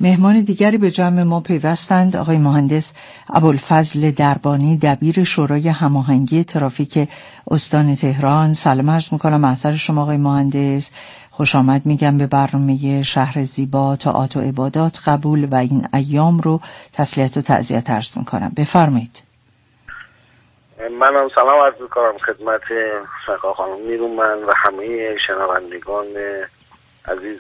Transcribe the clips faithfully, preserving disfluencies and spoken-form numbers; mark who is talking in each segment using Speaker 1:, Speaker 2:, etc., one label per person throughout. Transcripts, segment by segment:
Speaker 1: مهمان دیگری به جمع ما پیوستند. آقای مهندس ابوالفضل دربانی، دبیر شورای هماهنگی ترافیک استان تهران. سلام عرض میکنم محضر شما آقای مهندس. خوش آمد میگم به برنامه شهر زیبا. طاعات و عبادات قبول و این ایام رو تسلیت و تعزیت عرض میکنم. بفرمایید.
Speaker 2: منم سلام عرض میکنم خدمت سقا خانم نیرومن و همه شنوندگان عزیز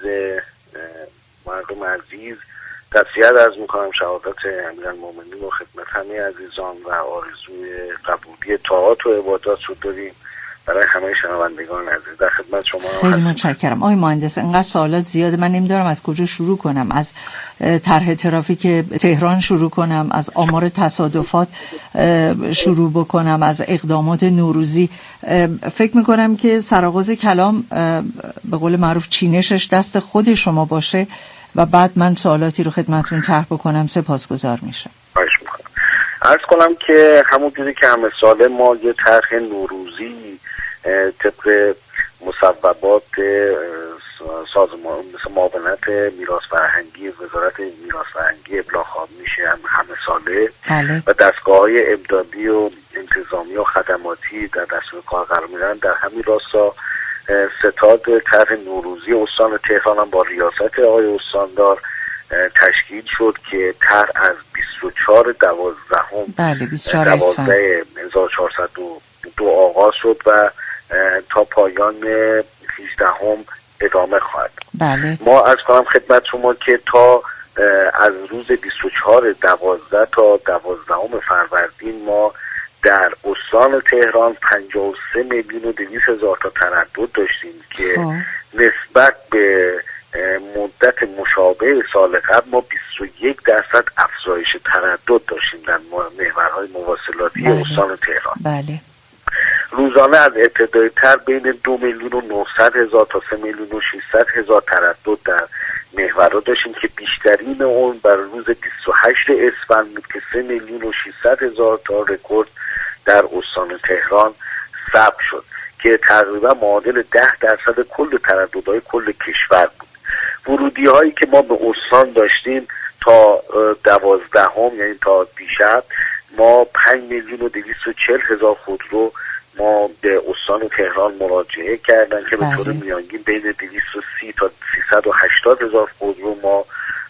Speaker 2: مردم عزیز. تسلیت عرض میکنم شهادت امیرالمومنین و خدمت همه عزیزان و آرزوی قبولی طاعات و عبادات رو داریم برای همه شنوندگان عزیز. در خدمت شما.
Speaker 1: خیلی متشکرم آقای مهندس. انقدر سوالات زیاده من نمیدونم از کجا شروع کنم. از طرح ترافیک تهران شروع کنم، از آمار تصادفات شروع بکنم، از اقدامات نوروزی. فکر میکنم که سرآغاز کلام به قول معروف چینشش دست خود شما باشه و بعد من سوالاتی رو خدمتتون طرح بکنم. سپاسگزار میشم.
Speaker 2: خواهش میکنم. عرض کنم که همونجوری که همه ساله ما یه طرح نوروزی طبق مصوبات سازمان مثل معاونت میراث فرهنگی وزارت میراث فرهنگی ابلاغ میشه هم همه ساله
Speaker 1: بله.
Speaker 2: و دستگاه‌های امدادی و انتظامی و خدماتی در دستور کار قرار می‌گیرن. در همین راستا ستاد طرح نوروزی استان تهران هم با ریاست آقای استاندار تشکیل شد که طرح از بیست و چهار دوازدهم
Speaker 1: بله بیست و چهار اسفند
Speaker 2: هزار و چهارصد و دو آغاز شد و تا پایان هجدهم ادامه خواهد.
Speaker 1: بله.
Speaker 2: ما از کنم خدمت شما که تا از روز بیست و چهار دوازده تا دوازدهم فروردین ما در استان تهران پنجاه و سه میلیون و دویست هزار تا تردد داشتیم که
Speaker 1: خواه.
Speaker 2: نسبت به مدت مشابه سال قبل ما بیست و یک درصد افزایش تردد داشتیم در محورهای مواصلاتی
Speaker 1: بله.
Speaker 2: استان تهران.
Speaker 1: بله.
Speaker 2: روزانه از ابتدای تر بین دو میلیون و نهصد هزار تا سه میلیون و ششصد هزار تردد در محورها داشتیم که بیشترین اون بر روز بیست و هشت اسفند بود که سه میلیون و ششصد هزار تا رکورد در استان تهران ثبت شد که تقریبا معادل ده درصد کل ترددهای کل کشور بود. ورودی هایی که ما به استان داشتیم تا دوازدهم یعنی تا دیشب ما پنج میلیون و دویست و چهل هزار خودرو ما به استان تهران مراجعه کردن که به طور میانگین بین دویست و سی تا سیصد و هشتاد هزار خودرو ما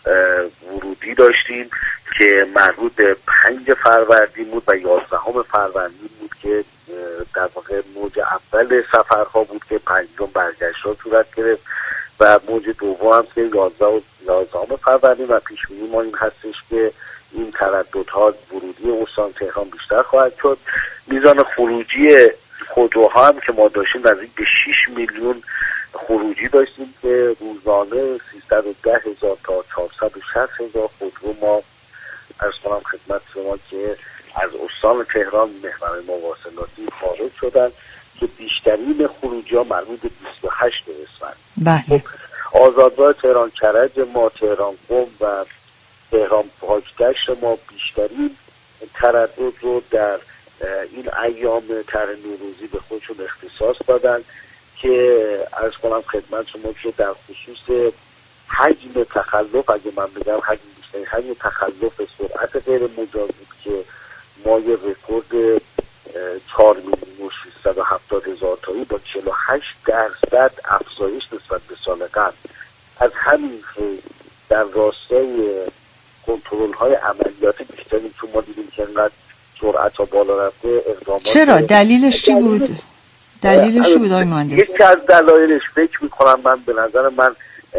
Speaker 2: ورودی داشتیم که مربوط به پنج فروردین بود و یازدهم فروردین بود که در واقع موج اول سفرها بود که پنجم برگشت‌ها صورت گرفت و موج دوم هم که یازده و یازدهم فروردین و پیش‌بینی ما این هستش که این ترددها ورودی استان تهران بیشتر خواهد شد. میزان خروجی خودروها هم که ما داشتیم نزدیک به شش میلیون خروجی داشتیم که روزانه سیصد و ده هزار تا چهارصد و شصت هزار خودرو ما عرض کنم خدمت شما که از استان تهران محور مواصلاتی خارج شدن که بیشترین خروجی ها مربوط به بیست و هشت اسفند.
Speaker 1: بله.
Speaker 2: آزادراه تهران کرج ما، تهران قم و تهران پاکدشت ما بیشترین تردد رو در این ایام طرح نوروزی به خودشون اختصاص دادن که عرض کنم خدمت شما که در خصوص حجم تخلف اگه من بگم حجم بیشترین حجم تخلف سرعت غیر مجاز بود که ما یه رکورد چهار میلیون و ششصد و هفتاد هزار تایی با چهل و هشت درصد افزایش نسبت به سال قبل. از همین خیلی در راستای کنترل های عملیات بیشتری چون ما دیدیم که انقدر سرعت ها بالا رفته اقدامات.
Speaker 1: چرا؟ دلیلش چی بود؟ دلیلش چی بود آقای مهندس؟
Speaker 2: یکی از دلایلش فکر میکنم من به نظر من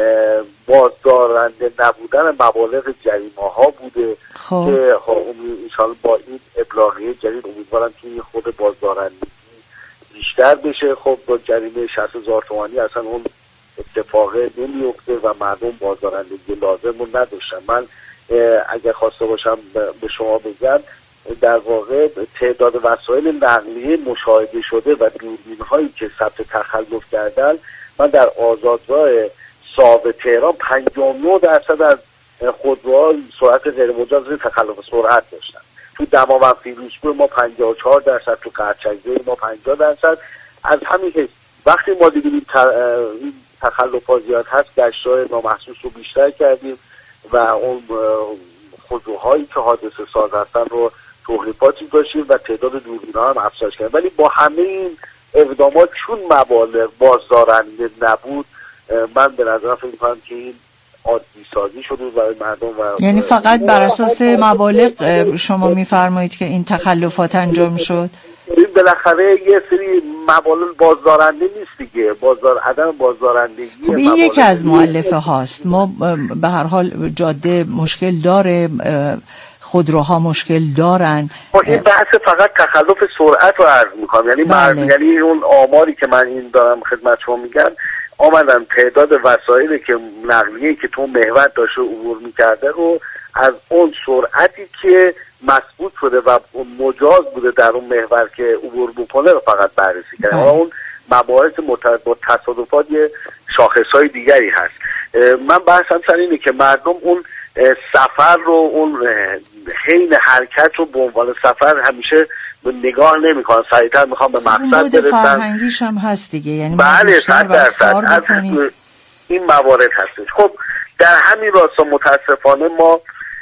Speaker 2: بازدارنده نبودن مبالغ جریمه ها بوده
Speaker 1: خوب.
Speaker 2: که انشاءالله با این ابلاغیه جدید امیدوارم که این خود بازدارندگی بیشتر بشه. خب با جریمه شصت هزار تومانی اصلا اون اتفاق نمیفته و مردم بازدارندگی لازم رو نداشتن. من اگر خواسته باشم به شما بگم در واقع تعداد وسایل نقلیه مشاهده شده و دوربین هایی که ثبت تخلف کردن من در آزادراه صاحب تهران پنجاه و نه درصد از خودروها سرعت غیر مجاز تخلف سرعت داشتن. تو دماوند فیروزپور ما پنجاه و چهار درصد، تو قرچک‌زی ما پنجاه درصد. از همین حیث وقتی ما دیدیم این تخلفات زیاد هست گشت‌های نامحسوس رو بیشتر کردیم و اون خودروهایی که حادثه ساز هستن رو توقیفاتی داشتیم و تعداد دوربین‌ها هم افزایش کردیم. ولی با همه این اقدامات چون مبالغ بازدارنده نبود، من به نظرم فکر می‌کنم که این عادی سازی شده برای مردم. و
Speaker 1: یعنی فقط بر اساس مبالغ شما میفرمایید که این تخلفات انجام شد؟
Speaker 2: این بالاخره یه سری مبالغ بازدارنده نیست دیگه، بازدار عدم بازدارندگی.
Speaker 1: خب این یکی از مؤلفه هاست. ما به هر حال جاده مشکل داره، خودروها مشکل دارن.
Speaker 2: این بحث فقط تخلف سرعت رو عرض میکنم، یعنی بله. یعنی اون آماری که من این دارم خدمت شما میگم، آمدن تعداد وسایلی که نقلیه‌ای که تو محور داشته عبور میکرده رو از اون سرعتی که مسبوط شده و مجاز بوده در اون محور که عبور بکنه رو فقط بررسی کردن. و اون مباحث مرتبط با تصادفات یه شاخصهای دیگری هست. من بحثم سر اینه که مردم اون سفر رو، اون حین حرکت رو به عنوان سفر همیشه نگاه نمی‌کنن، سریعتر میخوان به مقصد برسن.
Speaker 1: فرهنگیش هم هست دیگه، یعنی
Speaker 2: بله صد درصد این موارد هستش. خب در همین راستا متاسفانه ما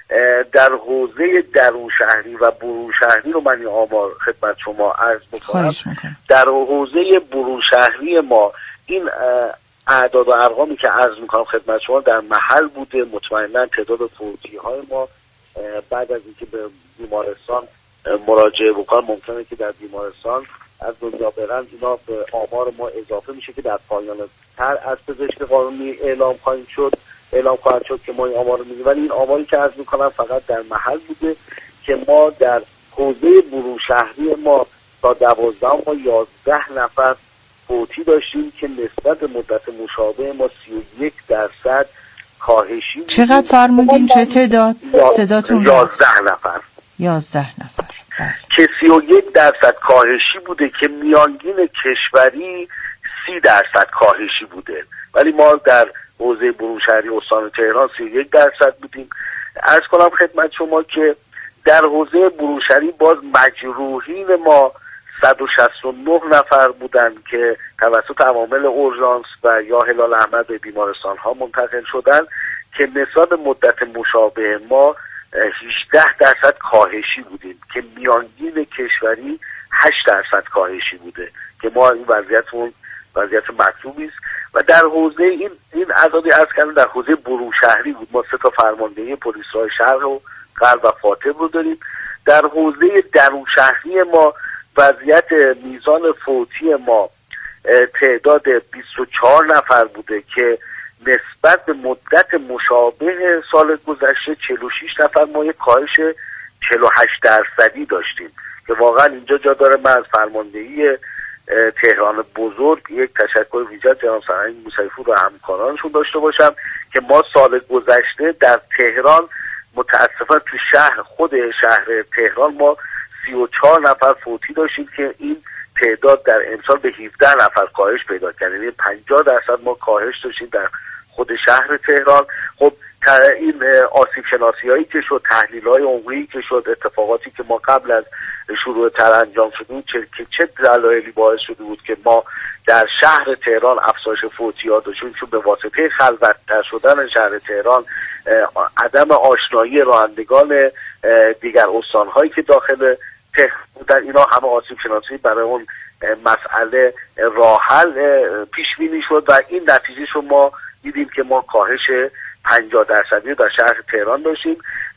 Speaker 2: در حوزه درون شهری و برون شهری رو من این آمار خدمت شما عرض بکنم. در حوزه برون شهری ما این اعداد و ارقامی که عرض میکنم خدمت شما در محل بوده. مطمئنا تعداد فوتی های ما بعد از اینکه به بیمارستان مراجعه بکنن ممکنه که در بیمارستان از دنیا برن، اینا به آمار ما اضافه میشه که در پایان تر از پزشک قانونی اعلام خواهیم شد اعلام خواهد شد که ما این آمار رو میدیم. ولی این آماری که عرض میکنم فقط در محل بوده که ما در حوزه برون شهری ما تا دوازده ما یازده نفر فوتی داشتیم که نسبت به مدت مشابه ما سی و یک درصد کاهشی بود.
Speaker 1: چقدر فرمودین؟ چه تعداد؟ صداتون
Speaker 2: یازده نفر
Speaker 1: یازده نفر
Speaker 2: که سی و یک درصد کاهشی بوده که میانگین کشوری سی درصد کاهشی بوده. ولی ما در حوزه برون شهری استان تهران سی و یک درصد بودیم. عرض کنم خدمت شما که در حوزه برون شهری باز مجروحین ما صد و شصت و نه نفر بودن که توسط عوامل اورژانس و یا هلال احمر به بیمارستان ها منتقل شدن که نسبت به مدت مشابه ما هجده درصد کاهشی بودیم که میانگین کشوری هشت درصد کاهشی بوده که ما این وضعیتمون وضعیت مطلوبی است. و در حوزه این این عددی عرض کردم در حوزه برون شهری بود. ما سه تا فرماندهی پلیس‌های شرق و غرب و فاطم رو داریم. در حوزه درون شهری ما وضعیت میزان فوتی ما تعداد بیست و چهار نفر بوده که نسبت به مدت مشابه سال گذشته چهل و شش نفر ما یک کاهش چهل و هشت درصدی داشتیم که واقعا اینجا جا داره من از فرماندهی تهران بزرگ یک تشکر ویژه از جناب سرهنگ موسوی‌پور و همکارانشون داشته باشم که ما سال گذشته در تهران متاسفانه تو شهر خود شهر تهران ما سی و چهار نفر فوتی داشتیم که این تعداد در امسال به هفده نفر کاهش پیدا کرد، یعنی پنجاه درصد ما کاهش داشتیم در خود شهر تهران. خب این آسیب شناسی هایی که شد، تحلیل های عمقی که شد، اتفاقاتی که ما قبل از شروع تر انجام شده چه که چه دلایلی باعث شده بود که ما در شهر تهران افزایش فوتی ها داشتیم، چون به واسطه خلوت‌تر شدن شهر تهران، عدم آشنایی رانندگان دیگر استان هایی که داخل تهران بودن، اینا همه آسیب شناسی برای اون مسئله راه حل پیش بینی شد و این نتیجه رو ما دیدیم که ما کاهش پنجاه درصدی در شهر تهران داشتیم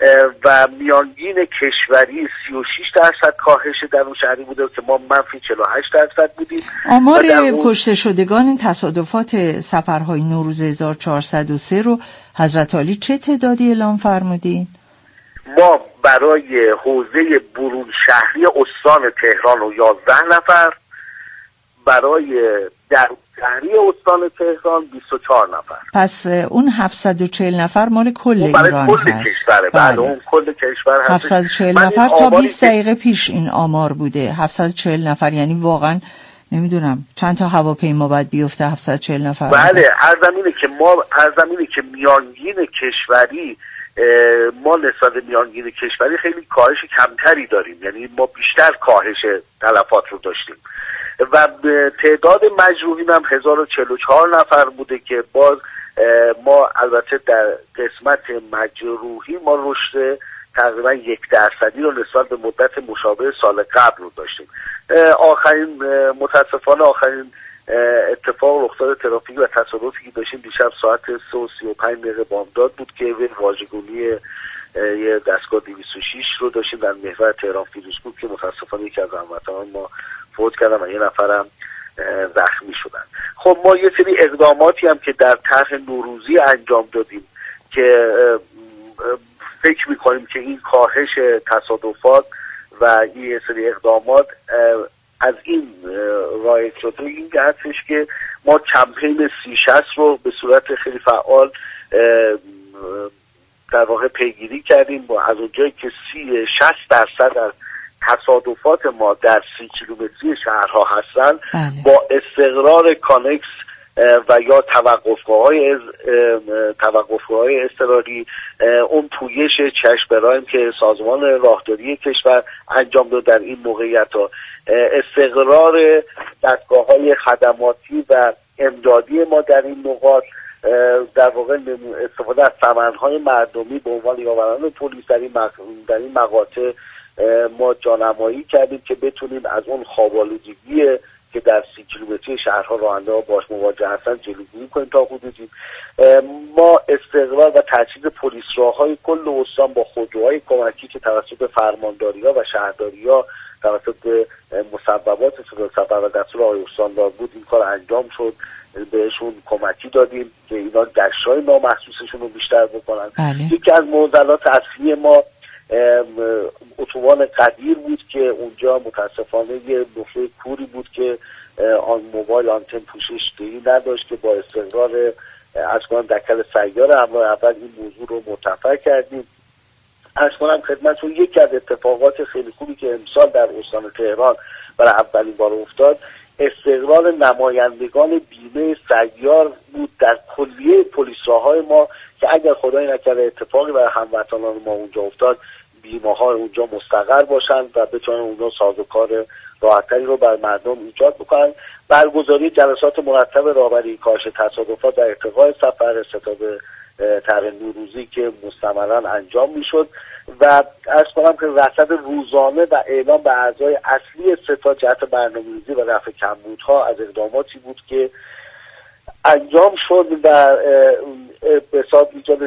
Speaker 2: و میانگین کشوری سی و شش درصد کاهش در اون شهری بوده که ما منفی چهل و هشت درصد بودیم.
Speaker 1: آمار کشته شدگان این تصادفات سفرهای نوروز هزار و چهارصد و سه رو حضرت عالی چه تعدادی اعلام فرمودین؟
Speaker 2: ما برای حوزه برون شهری استان تهران و یازده نفر، برای در شهری استان تهران بیست و چهار نفر.
Speaker 1: پس اون هفتصد و چهل نفر مال کل ایران
Speaker 2: کل هست. کشوره. بله. بله اون کل کشور هست.
Speaker 1: هفتصد و چهل نفر تا بیست دقیقه پیش این آمار بوده. هفتصد و چهل نفر، یعنی واقعا نمیدونم چند تا هواپیما باید بیفته هفتصد و چهل نفر.
Speaker 2: بله عرضم اینه که ما عرضم اینه که میانگین کشوری ما نسبت به میانگین کشوری خیلی کاهش کمتری داریم، یعنی ما بیشتر کاهش تلفات رو داشتیم و تعداد مجروحین هم هزار و چهل و چهار نفر بوده که باز ما البته در قسمت مجروحی ما رشد تقریبا یک درصدی رو نسبت به مدت مشابه سال قبل رو داشتیم. آخرین متاسفانه آخرین اتفاق رخداد ترافیکی و تصادفی که داشتیم دیشب ساعت سه و سی و پنج دقیقه بامداد بود که واژگونی یه دستگاه دویست و شش رو داشتیم در محور تهران فیروزکوه که متاسفانه یکی از هموطنان ما فوت کردن و یه نفرم زخمی شدن. خب ما یه سری اقداماتی هم که در طرح نوروزی انجام دادیم که فکر میکنیم که این کاهش تصادفات و یه سری اقدامات از این رایج شده، این هستش که ما کمپین سی شصت رو به صورت خیلی فعال در واقع پیگیری کردیم و از اونجایی که سی شصت درصد از تصادفات ما در سی کیلومتری شهرها هستن با استقرار کانکس و یا توقفگاه‌های توقفگاه‌های اضطراری اون پویش چشم برایم که سازمان راهداری کشور انجام داد در این موقعیت‌ها، استقرار دستگاه‌های خدماتی و امدادی ما در این نقاط، در واقع استفاده از سمن‌های مردمی به عنوان یاوران پلیس در این در این مقاطع ما جانمایی کردیم که بتونیم از اون خواب‌آلودگی که در سی کیلومتری شهرها راننده‌ها باش مواجه هستن جلوگیری کنیم تا حدودی. ما استقرار و تجهیز پلیس راه‌های کل استان با خودروهای کمکی که توسط فرمانداری‌ها و شهرداری‌ها توسط مسببات سپاه و دستور آقای استاندار بود این کار انجام شد، بهشون کمکی دادیم که اینا گشت‌های نامحسوسشون رو بیشتر بکنن. بله. یکی از معضلات اصلی ما اتوبان قدیر بود که اونجا متاسفانه یه نقطه کوری بود که آن موبایل آنتن پوشش دهی نداشت که با استقرار از کنم دکل سیار همراه اول این موضوع رو مرتفع کردیم. از کنم خدمتتون یکی از اتفاقات خیلی خوبی که امسال در استان تهران برای اولین بار افتاد استقرار نمایندگان بیمه سیار بود در کلیه پلیس راه‌های ما که اگر خدای نکرده اتفاقی برای هموطنان ما اونجا افتاد بیمه ها اونجا مستقر باشن و بتونن اونجا سازوکار راحتری رو بر مردم ایجاد بکنن. برگزاری جلسات مرتب راهبری کاهش تصادفات در ارتقاء سفر ستاد طرح نوروزی که مستمرا انجام میشد و عرض کنم که رصد روزانه و اعلام به اعضای اصلی ستاد جهت برنامه‌ریزی و رفع کمبودها از اقداماتی بود که انجام شد و به حساب ایجاد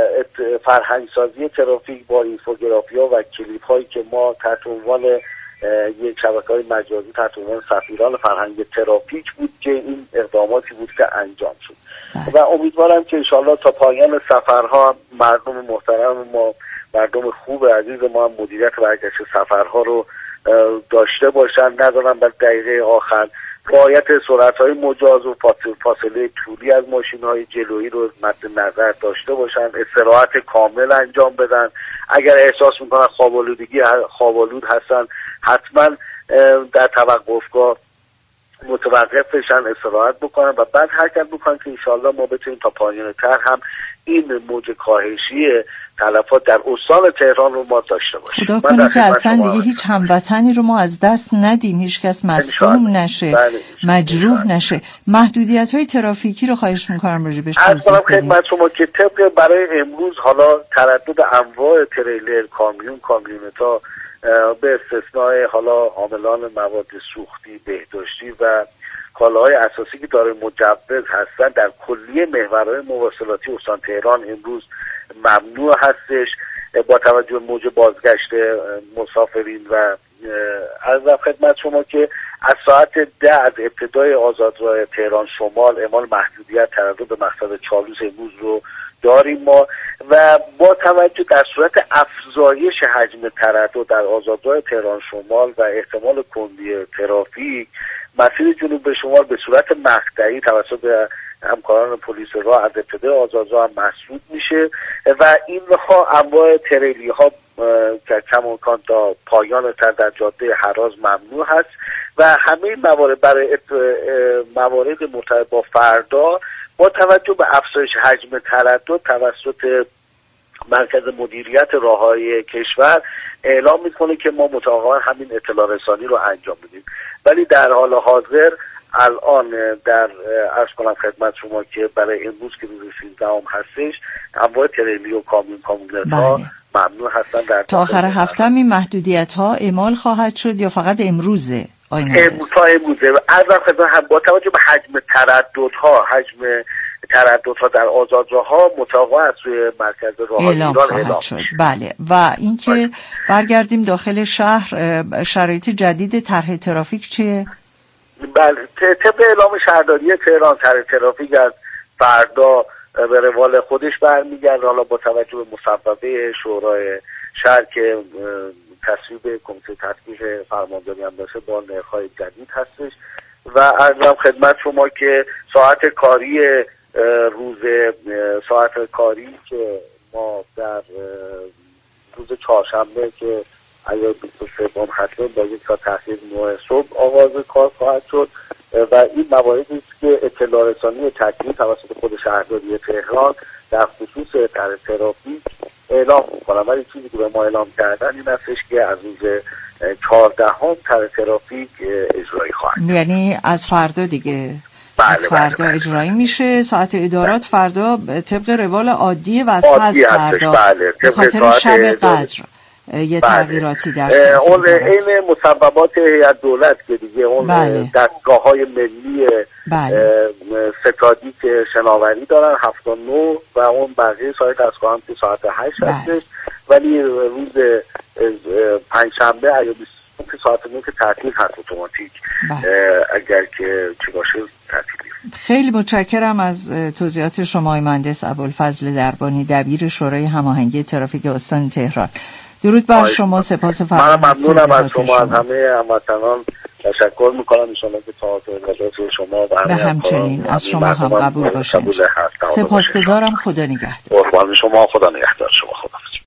Speaker 2: فرهنگسازی ترافیک با اینفوگرافی‌ها و کلیپ‌هایی که ما تحت عنوان یک شبکه‌های مجازی تحت عنوان سفیران فرهنگ ترافیک بود که این اقداماتی بود که انجام شد و امیدوارم که انشاءالله تا پایان سفرها مردم محترم ما، مردم خوب عزیز ما هم مدیریت برگشت سفرها رو داشته باشن، ندارن بر دقیقه آخر رعایت سرعت‌های مجاز و فاصله طولی از ماشین‌های جلویی رو مد نظر داشته باشن، استراحت کامل انجام بدن، اگر احساس می‌کنن خواب‌آلودگی خواب‌آلود هستن حتما در توقفگاه متوقف بشن، استراحت بکنن و بعد حرکت بکنن که انشالله ما بتونیم تا پایان طرح هم این موج کاهشی تلفات در استان تهران رو ما داشته باشیم.
Speaker 1: خدا کنه که اصلا دیگه هیچ هموطنی رو ما از دست ندیم، هیچ کس مصدوم نشه، بله. مجروح نشه. محدودیت های ترافیکی رو خواهش میکنم راجبش توضیح بدید.
Speaker 2: خدمت شما که طبق برای امروز حالا تردد انواع تریلر، کامیون، کامیونتا به استثناء حالا حاملان مواد سوختی، بهداشتی و کالاهای اساسی که داره مجوز هستن در کلیه محورهای مواصلاتی استان تهران امروز ممنوع هستش با توجه به موج بازگشت مسافرین و عرض خدمت شما که از ساعت ده از ابتدای آزادراه تهران شمال اعمال محدودیت تردد به مقصد چالوس امروز رو داریم ما و با توجه در صورت افزایش حجم تردد در آزادراه تهران شمال و احتمال کندی ترافیک مسیر جنوب به شمال به صورت مقطعی توسط همکاران پلیس راه از ابتدای آزادراه هم مسدود میشه و این ها انواع تریلی ها که کم امکان تا پایان تر در جاده هراز ممنوع هست و همه موارد برای موارد مرتبط با فردا با توجه به افزایش حجم تردد توسط مرکز مدیریت راههای کشور اعلام میکنه که ما مطابق همین اطلاع رسانی رو انجام میدیم. ولی در حال حاضر الان در عرض کنم خدمت شما که برای امروز که روز سیزدهم هستش انواع تریلی و کامیون کامونت ها ممنوع هستن. در
Speaker 1: تا آخر هفته این محدودیت ها اعمال خواهد شد یا فقط امروزه؟
Speaker 2: امروز تا امروزه. عرض خدمت با توجه به حجم ترددها حجم ترددها در آزادراه‌ها مطابق از سوی مرکز راه
Speaker 1: اعلام خواهد شد. بله. و اینکه برگردیم داخل شهر، شرایط جدید طرح ترافیک چیه؟
Speaker 2: بله، طبق اعلام شهرداری تهران طرح ترافیک از فردا به روال خودش برمیگرده. حالا با توجه به مصوبه شورای شهر که تصویب کمیته تطبیق فرمانداری هم داشته با نرخ‌های جدید هستش و عرضم خدمت شما که ساعت کاری روز ساعت کاری که ما در روز چهارشنبه که ایام بیست و سوم هست با یک ساعت تأخیر نه صبح آغاز کار خواهد شد و این مواردی است که اطلاع رسانی تکمیل توسط خود شهرداری تهران در خصوص طرح ترافیک اعلام می‌کنم. ولی چیزی که به ما اعلام کردن این هستش که از روز چهاردهم طرح ترافیک اجرایی خواهد.
Speaker 1: یعنی از فردا دیگه
Speaker 2: بله
Speaker 1: از فردا
Speaker 2: بله بله.
Speaker 1: اجرایی میشه. ساعت ادارات
Speaker 2: بله.
Speaker 1: فردا طبق روال عادیه و از پس فردا
Speaker 2: بله.
Speaker 1: به خاطر شب قدر یه تغییراتی در ساعت
Speaker 2: اون این مصوبات هیئت دولت که دیگه اون
Speaker 1: بله.
Speaker 2: دستگاه‌های ملی بله. ستادی که شناوری دارن هفت و نه و اون بقیه ساعت دستگاه هم که ساعت هشت هستش بله. ولی روز پنجشنبه ایام که ساعت نه که تعطیل هست اتوماتیک بله. اگر که چی باشه تعطیلی.
Speaker 1: خیلی متشکرم از توضیحات شما مهندس ابوالفضل دربانی، دبیر شورای هماهنگی ترافیک استان تهران. درود بر شما، سپاس
Speaker 2: فرمایید. من ممنونم از شما، از همه هموطنان تشکر میکنم. ان شاءالله که تا شما و
Speaker 1: همه همچنین از شما هم قبول باشه. سپاسگزارم. خدا نگهدار.
Speaker 2: قربان شما، خدا نگهدار شما. خدا